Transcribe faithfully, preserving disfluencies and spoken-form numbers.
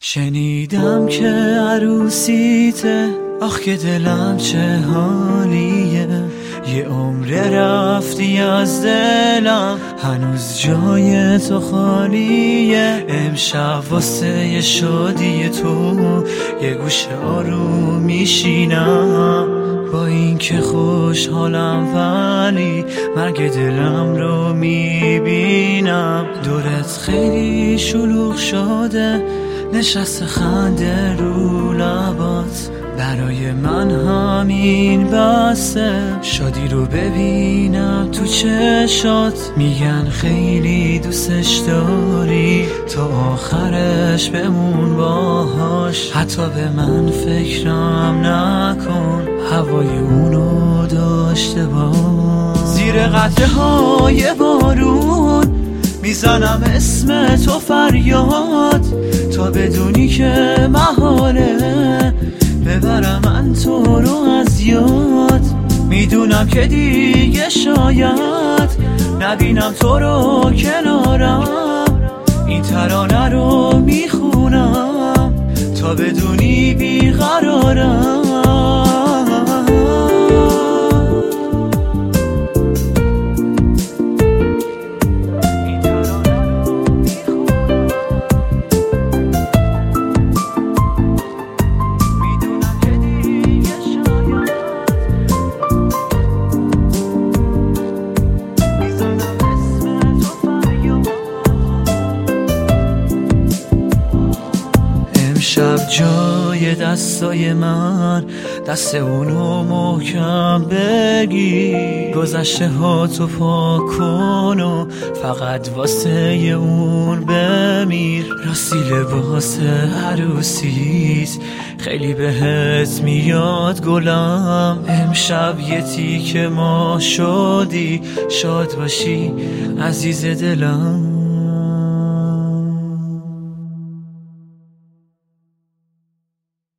شنیدم که عروسیته، آخ که دلم چه حالیه. یه عمر رفتی از دلم، هنوز جای تو خالیه. امشب واسه یه شادی تو یه گوشه آروم میشینم، با این که خوشحالم ولی مرگ دلم رو میبینم. دورت خیلی شلوغ شده، نشست خنده رو لبات، برای من همین بسه. شادی رو ببینم تو چشات، میگن خیلی دوستش داری، تا آخرش بمون باهاش. حتی به من فکرم نکن، هوای اونو داشته باش. زیر قطره های بارون میزنم اسم تو فریاد، تا بدونی که محاله ببرم من تو رو از یاد. میدونم که دیگه شاید نبینم تو رو کنارم، این ترانه رو میخونم تا بدونی بیقرارم. شب جای دستای من، دست اونو محکم بگیر. گذشته ها تو پاک کن و فقط واسه اون بمیر. راستی لباس عروسیت خیلی بهت میاد گلم. امشب یه تیکه ما شدی، شاد باشی عزیز دلم.